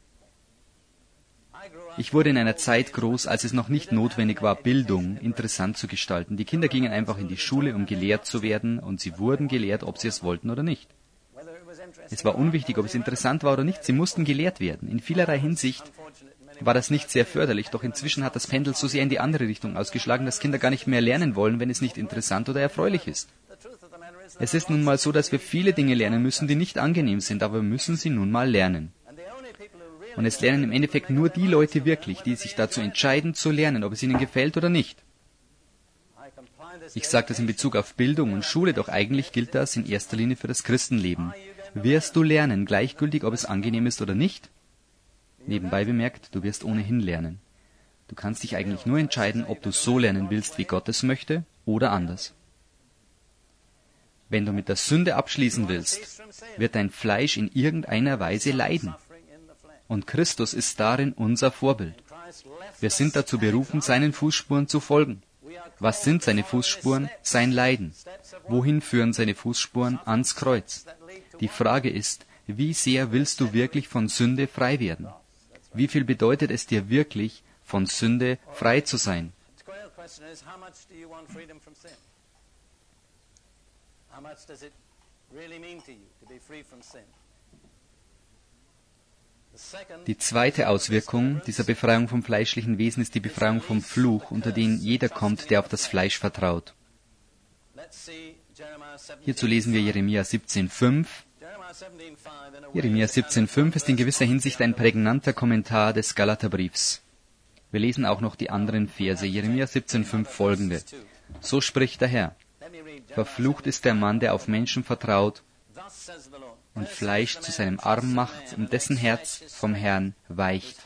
Ich wurde in einer Zeit groß, als es noch nicht notwendig war, Bildung interessant zu gestalten. Die Kinder gingen einfach in die Schule, um gelehrt zu werden, und sie wurden gelehrt, ob sie es wollten oder nicht. Es war unwichtig, ob es interessant war oder nicht, sie mussten gelehrt werden. In vielerlei Hinsicht war das nicht sehr förderlich, doch inzwischen hat das Pendel so sehr in die andere Richtung ausgeschlagen, dass Kinder gar nicht mehr lernen wollen, wenn es nicht interessant oder erfreulich ist. Es ist nun mal so, dass wir viele Dinge lernen müssen, die nicht angenehm sind, aber wir müssen sie nun mal lernen. Und es lernen im Endeffekt nur die Leute wirklich, die sich dazu entscheiden, zu lernen, ob es ihnen gefällt oder nicht. Ich sage das in Bezug auf Bildung und Schule, doch eigentlich gilt das in erster Linie für das Christenleben. Wirst du lernen, gleichgültig, ob es angenehm ist oder nicht? Nebenbei bemerkt, du wirst ohnehin lernen. Du kannst dich eigentlich nur entscheiden, ob du so lernen willst, wie Gott es möchte, oder anders. Wenn du mit der Sünde abschließen willst, wird dein Fleisch in irgendeiner Weise leiden. Und Christus ist darin unser Vorbild. Wir sind dazu berufen, seinen Fußspuren zu folgen. Was sind seine Fußspuren? Sein Leiden. Wohin führen seine Fußspuren? Ans Kreuz. Die Frage ist, wie sehr willst du wirklich von Sünde frei werden? Wie viel bedeutet es dir wirklich, von Sünde frei zu sein? Die zweite Auswirkung dieser Befreiung vom fleischlichen Wesen ist die Befreiung vom Fluch, unter den jeder kommt, der auf das Fleisch vertraut. Hierzu lesen wir Jeremia 17,5. Jeremia 17,5 ist in gewisser Hinsicht ein prägnanter Kommentar des Galaterbriefs. Wir lesen auch noch die anderen Verse. Jeremia 17,5 folgende. So spricht der Herr. Verflucht ist der Mann, der auf Menschen vertraut und Fleisch zu seinem Arm macht und dessen Herz vom Herrn weicht.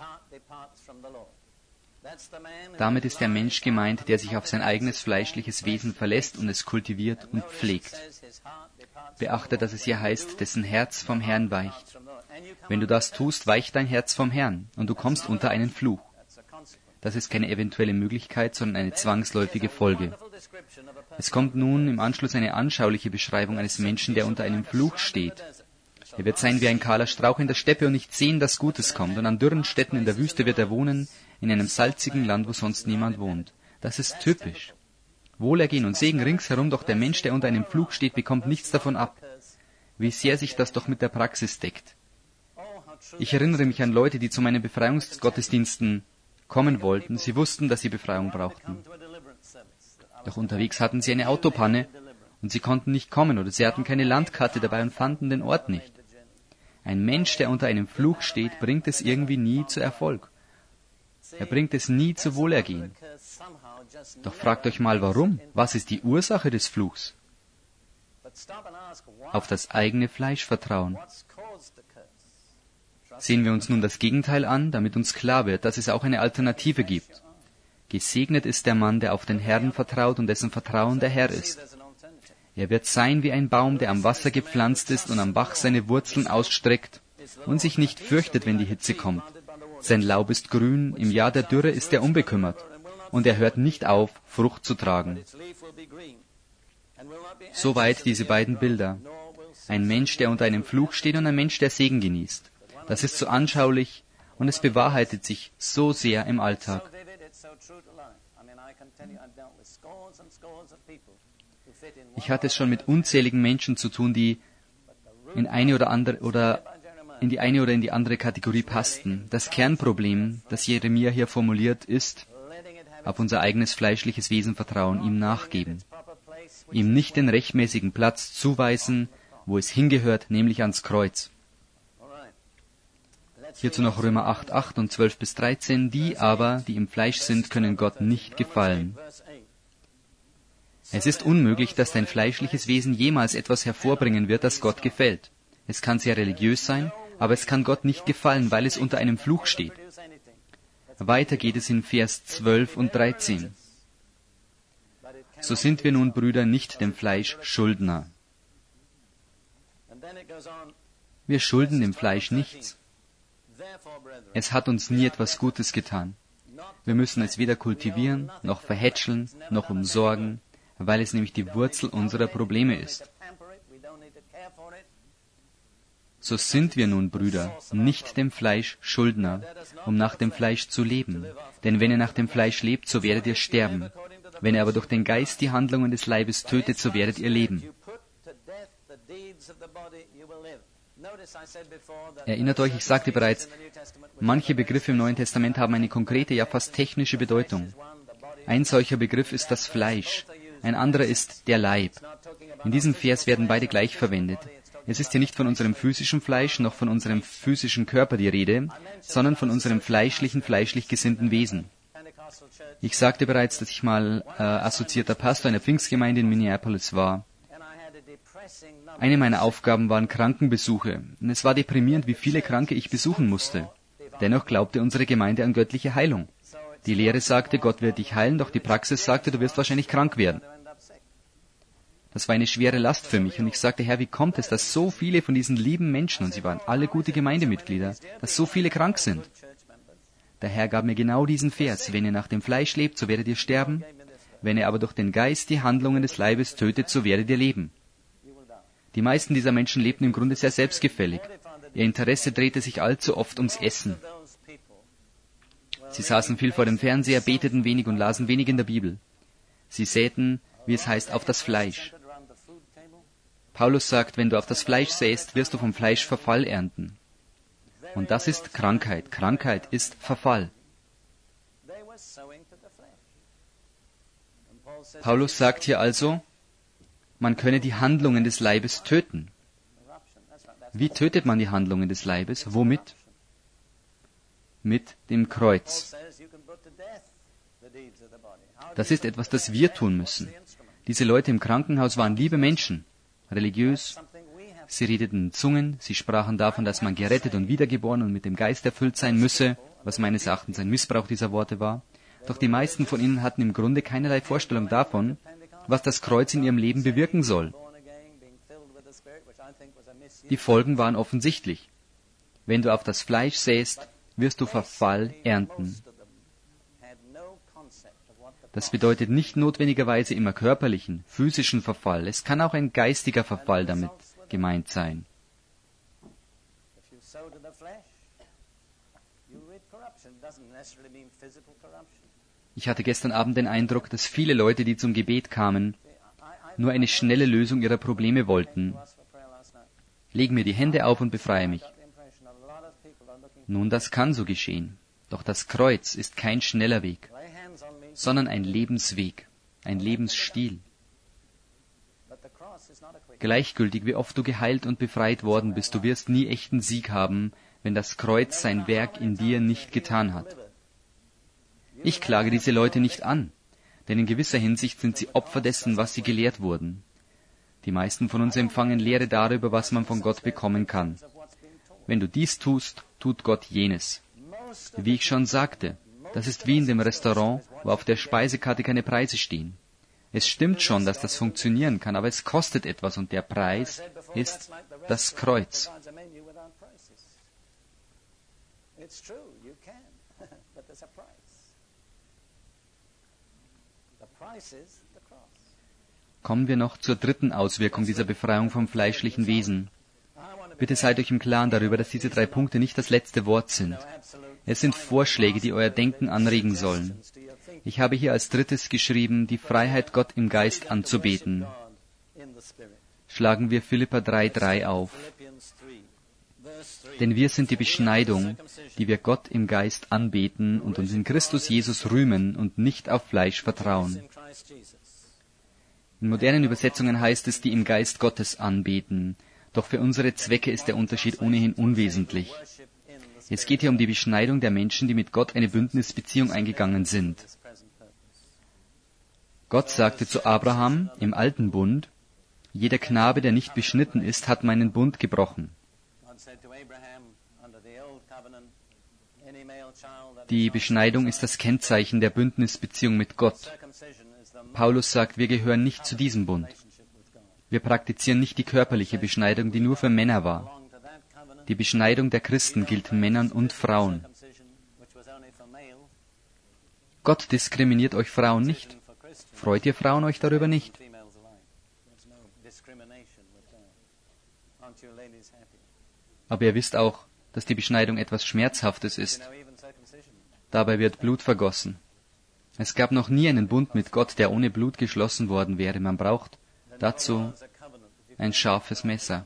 Damit ist der Mensch gemeint, der sich auf sein eigenes fleischliches Wesen verlässt und es kultiviert und pflegt. Beachte, dass es hier heißt, dessen Herz vom Herrn weicht. Wenn du das tust, weicht dein Herz vom Herrn und du kommst unter einen Fluch. Das ist keine eventuelle Möglichkeit, sondern eine zwangsläufige Folge. Es kommt nun im Anschluss eine anschauliche Beschreibung eines Menschen, der unter einem Fluch steht. Er wird sein wie ein kahler Strauch in der Steppe und nicht sehen, dass Gutes kommt. Und an dürren Städten in der Wüste wird er wohnen, in einem salzigen Land, wo sonst niemand wohnt. Das ist typisch. Wohlergehen und Segen ringsherum, doch der Mensch, der unter einem Fluch steht, bekommt nichts davon ab. Wie sehr sich das doch mit der Praxis deckt. Ich erinnere mich an Leute, die zu meinen Befreiungsgottesdiensten kommen wollten. Sie wussten, dass sie Befreiung brauchten. Doch unterwegs hatten sie eine Autopanne und sie konnten nicht kommen oder sie hatten keine Landkarte dabei und fanden den Ort nicht. Ein Mensch, der unter einem Fluch steht, bringt es irgendwie nie zu Erfolg. Er bringt es nie zu Wohlergehen. Doch fragt euch mal, warum? Was ist die Ursache des Fluchs? Auf das eigene Fleisch vertrauen. Sehen wir uns nun das Gegenteil an, damit uns klar wird, dass es auch eine Alternative gibt. Gesegnet ist der Mann, der auf den Herrn vertraut und dessen Vertrauen der Herr ist. Er wird sein wie ein Baum, der am Wasser gepflanzt ist und am Bach seine Wurzeln ausstreckt und sich nicht fürchtet, wenn die Hitze kommt. Sein Laub ist grün, im Jahr der Dürre ist er unbekümmert und er hört nicht auf, Frucht zu tragen. Soweit diese beiden Bilder. Ein Mensch, der unter einem Fluch steht und ein Mensch, der Segen genießt. Das ist so anschaulich und es bewahrheitet sich so sehr im Alltag. Ich hatte es schon mit unzähligen Menschen zu tun, die in eine oder in die andere Kategorie passten. Das Kernproblem, das Jeremia hier formuliert, ist: auf unser eigenes fleischliches Wesen vertrauen, ihm nachgeben, ihm nicht den rechtmäßigen Platz zuweisen, wo es hingehört, nämlich ans Kreuz. Hierzu noch Römer 8,8 und 12-13. Die aber, die im Fleisch sind, können Gott nicht gefallen. Es ist unmöglich, dass dein fleischliches Wesen jemals etwas hervorbringen wird, das Gott gefällt. Es kann sehr religiös sein, aber es kann Gott nicht gefallen, weil es unter einem Fluch steht. Weiter geht es in Vers 12 und 13. So sind wir nun, Brüder, nicht dem Fleisch Schuldner. Wir schulden dem Fleisch nichts. Es hat uns nie etwas Gutes getan. Wir müssen es weder kultivieren, noch verhätscheln, noch umsorgen, weil es nämlich die Wurzel unserer Probleme ist. So sind wir nun, Brüder, nicht dem Fleisch Schuldner, um nach dem Fleisch zu leben. Denn wenn ihr nach dem Fleisch lebt, so werdet ihr sterben. Wenn ihr aber durch den Geist die Handlungen des Leibes tötet, so werdet ihr leben. Erinnert euch, ich sagte bereits, manche Begriffe im Neuen Testament haben eine konkrete, ja fast technische Bedeutung. Ein solcher Begriff ist das Fleisch, ein anderer ist der Leib. In diesem Vers werden beide gleich verwendet. Es ist hier nicht von unserem physischen Fleisch noch von unserem physischen Körper die Rede, sondern von unserem fleischlich gesinnten Wesen. Ich sagte bereits, dass ich mal assoziierter Pastor einer Pfingstgemeinde in Minneapolis war. Eine meiner Aufgaben waren Krankenbesuche. Und es war deprimierend, wie viele Kranke ich besuchen musste. Dennoch glaubte unsere Gemeinde an göttliche Heilung. Die Lehre sagte, Gott wird dich heilen, doch die Praxis sagte, du wirst wahrscheinlich krank werden. Das war eine schwere Last für mich und ich sagte, Herr, wie kommt es, dass so viele von diesen lieben Menschen, und sie waren alle gute Gemeindemitglieder, dass so viele krank sind? Der Herr gab mir genau diesen Vers: Wenn ihr nach dem Fleisch lebt, so werdet ihr sterben. Wenn ihr aber durch den Geist die Handlungen des Leibes tötet, so werdet ihr leben. Die meisten dieser Menschen lebten im Grunde sehr selbstgefällig. Ihr Interesse drehte sich allzu oft ums Essen. Sie saßen viel vor dem Fernseher, beteten wenig und lasen wenig in der Bibel. Sie säten, wie es heißt, auf das Fleisch. Paulus sagt, wenn du auf das Fleisch säst, wirst du vom Fleisch Verfall ernten. Und das ist Krankheit. Krankheit ist Verfall. Paulus sagt hier also, man könne die Handlungen des Leibes töten. Wie tötet man die Handlungen des Leibes? Womit? Mit dem Kreuz. Das ist etwas, das wir tun müssen. Diese Leute im Krankenhaus waren liebe Menschen, religiös. Sie redeten in Zungen, sie sprachen davon, dass man gerettet und wiedergeboren und mit dem Geist erfüllt sein müsse, was meines Erachtens ein Missbrauch dieser Worte war. Doch die meisten von ihnen hatten im Grunde keinerlei Vorstellung davon, was das Kreuz in ihrem Leben bewirken soll. Die Folgen waren offensichtlich. Wenn du auf das Fleisch säst, wirst du Verfall ernten. Das bedeutet nicht notwendigerweise immer körperlichen, physischen Verfall. Es kann auch ein geistiger Verfall damit gemeint sein. Ich hatte gestern Abend den Eindruck, dass viele Leute, die zum Gebet kamen, nur eine schnelle Lösung ihrer Probleme wollten. Leg mir die Hände auf und befreie mich. Nun, das kann so geschehen. Doch das Kreuz ist kein schneller Weg, sondern ein Lebensweg, ein Lebensstil. Gleichgültig, wie oft du geheilt und befreit worden bist, du wirst nie echten Sieg haben, wenn das Kreuz sein Werk in dir nicht getan hat. Ich klage diese Leute nicht an, denn in gewisser Hinsicht sind sie Opfer dessen, was sie gelehrt wurden. Die meisten von uns empfangen Lehre darüber, was man von Gott bekommen kann. Wenn du dies tust, tut Gott jenes. Wie ich schon sagte, das ist wie in dem Restaurant, wo auf der Speisekarte keine Preise stehen. Es stimmt schon, dass das funktionieren kann, aber es kostet etwas und der Preis ist das Kreuz. Kommen wir noch zur dritten Auswirkung dieser Befreiung vom fleischlichen Wesen. Bitte seid euch im Klaren darüber, dass diese 3 Punkte nicht das letzte Wort sind. Es sind Vorschläge, die euer Denken anregen sollen. Ich habe hier als drittes geschrieben, die Freiheit, Gott im Geist anzubeten. Schlagen wir Philipper 3,3 auf. Denn wir sind die Beschneidung, die wir Gott im Geist anbeten und uns in Christus Jesus rühmen und nicht auf Fleisch vertrauen. In modernen Übersetzungen heißt es, die im Geist Gottes anbeten. Doch für unsere Zwecke ist der Unterschied ohnehin unwesentlich. Es geht hier um die Beschneidung der Menschen, die mit Gott eine Bündnisbeziehung eingegangen sind. Gott sagte zu Abraham im alten Bund, jeder Knabe, der nicht beschnitten ist, hat meinen Bund gebrochen. Die Beschneidung ist das Kennzeichen der Bündnisbeziehung mit Gott. Paulus sagt, wir gehören nicht zu diesem Bund. Wir praktizieren nicht die körperliche Beschneidung, die nur für Männer war. Die Beschneidung der Christen gilt Männern und Frauen. Gott diskriminiert euch Frauen nicht. Freut ihr Frauen euch darüber nicht? Aber ihr wisst auch, dass die Beschneidung etwas Schmerzhaftes ist. Dabei wird Blut vergossen. Es gab noch nie einen Bund mit Gott, der ohne Blut geschlossen worden wäre. Man braucht dazu ein scharfes Messer.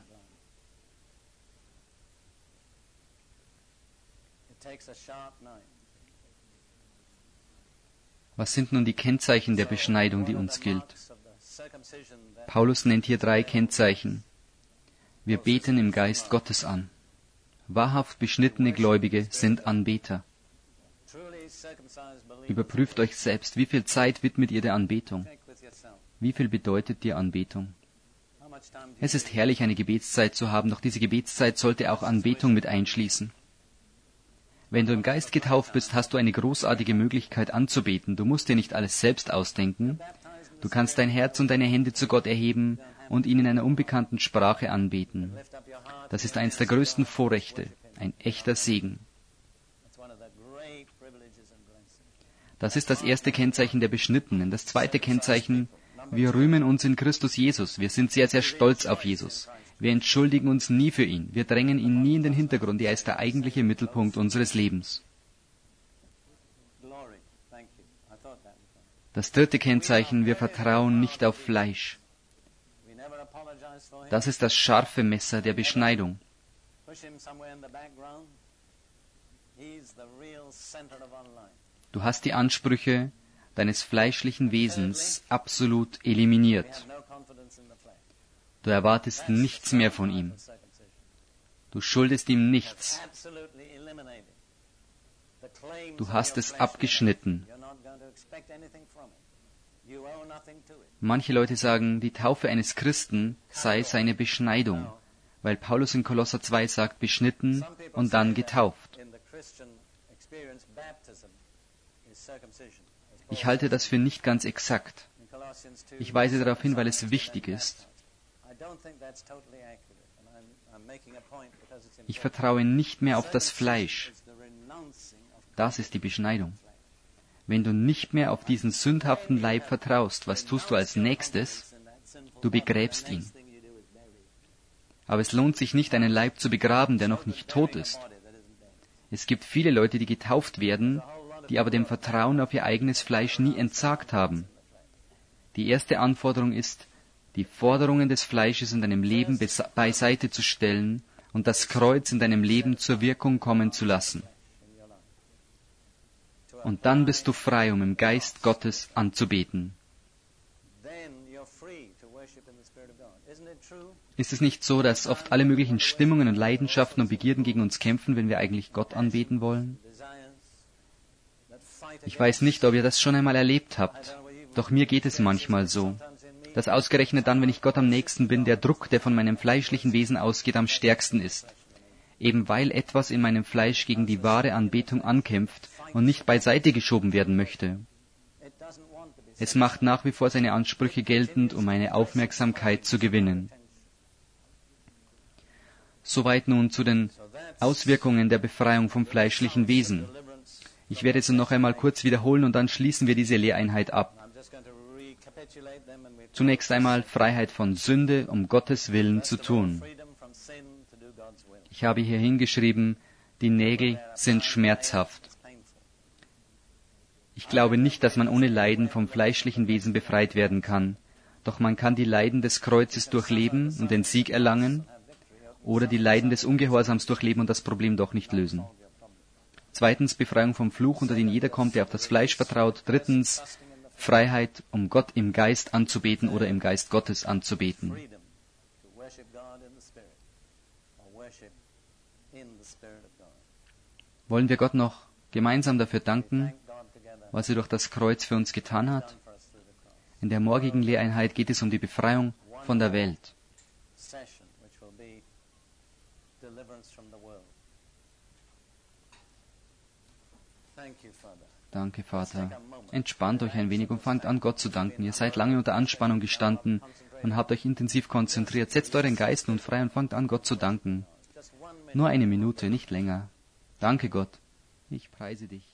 Was sind nun die Kennzeichen der Beschneidung, die uns gilt? Paulus nennt hier 3 Kennzeichen. Wir beten im Geist Gottes an. Wahrhaft beschnittene Gläubige sind Anbeter. Überprüft euch selbst, wie viel Zeit widmet ihr der Anbetung? Wie viel bedeutet dir Anbetung? Es ist herrlich, eine Gebetszeit zu haben, doch diese Gebetszeit sollte auch Anbetung mit einschließen. Wenn du im Geist getauft bist, hast du eine großartige Möglichkeit anzubeten. Du musst dir nicht alles selbst ausdenken. Du kannst dein Herz und deine Hände zu Gott erheben und ihn in einer unbekannten Sprache anbeten. Das ist eines der größten Vorrechte, ein echter Segen. Das ist das erste Kennzeichen der Beschnittenen. Das zweite Kennzeichen, wir rühmen uns in Christus Jesus. Wir sind sehr, sehr stolz auf Jesus. Wir entschuldigen uns nie für ihn. Wir drängen ihn nie in den Hintergrund. Er ist der eigentliche Mittelpunkt unseres Lebens. Das dritte Kennzeichen, wir vertrauen nicht auf Fleisch. Das ist das scharfe Messer der Beschneidung. Du hast die Ansprüche deines fleischlichen Wesens absolut eliminiert. Du erwartest nichts mehr von ihm. Du schuldest ihm nichts. Du hast es abgeschnitten. Manche Leute sagen, die Taufe eines Christen sei seine Beschneidung, weil Paulus in Kolosser 2 sagt, beschnitten und dann getauft. Ich halte das für nicht ganz exakt. Ich weise darauf hin, weil es wichtig ist. Ich vertraue nicht mehr auf das Fleisch. Das ist die Beschneidung. Wenn du nicht mehr auf diesen sündhaften Leib vertraust, was tust du als nächstes? Du begräbst ihn. Aber es lohnt sich nicht, einen Leib zu begraben, der noch nicht tot ist. Es gibt viele Leute, die getauft werden, die aber dem Vertrauen auf ihr eigenes Fleisch nie entsagt haben. Die erste Anforderung ist, die Forderungen des Fleisches in deinem Leben beiseite zu stellen und das Kreuz in deinem Leben zur Wirkung kommen zu lassen. Und dann bist du frei, um im Geist Gottes anzubeten. Ist es nicht so, dass oft alle möglichen Stimmungen und Leidenschaften und Begierden gegen uns kämpfen, wenn wir eigentlich Gott anbeten wollen? Ich weiß nicht, ob ihr das schon einmal erlebt habt, doch mir geht es manchmal so, dass ausgerechnet dann, wenn ich Gott am nächsten bin, der Druck, der von meinem fleischlichen Wesen ausgeht, am stärksten ist. Eben weil etwas in meinem Fleisch gegen die wahre Anbetung ankämpft und nicht beiseite geschoben werden möchte. Es macht nach wie vor seine Ansprüche geltend, um meine Aufmerksamkeit zu gewinnen. Soweit nun zu den Auswirkungen der Befreiung vom fleischlichen Wesen. Ich werde es noch einmal kurz wiederholen und dann schließen wir diese Lehreinheit ab. Zunächst einmal Freiheit von Sünde, um Gottes Willen zu tun. Ich habe hier hingeschrieben, die Nägel sind schmerzhaft. Ich glaube nicht, dass man ohne Leiden vom fleischlichen Wesen befreit werden kann. Doch man kann die Leiden des Kreuzes durchleben und den Sieg erlangen, oder die Leiden des Ungehorsams durchleben und das Problem doch nicht lösen. Zweitens, Befreiung vom Fluch, unter den jeder kommt, der auf das Fleisch vertraut. Drittens, Freiheit, um Gott im Geist anzubeten oder im Geist Gottes anzubeten. Wollen wir Gott noch gemeinsam dafür danken, was er durch das Kreuz für uns getan hat? In der morgigen Lehreinheit geht es um die Befreiung von der Welt. Danke, Vater. Entspannt euch ein wenig und fangt an, Gott zu danken. Ihr seid lange unter Anspannung gestanden und habt euch intensiv konzentriert. Setzt euren Geist nun frei und fangt an, Gott zu danken. Nur eine Minute, nicht länger. Danke, Gott. Ich preise dich.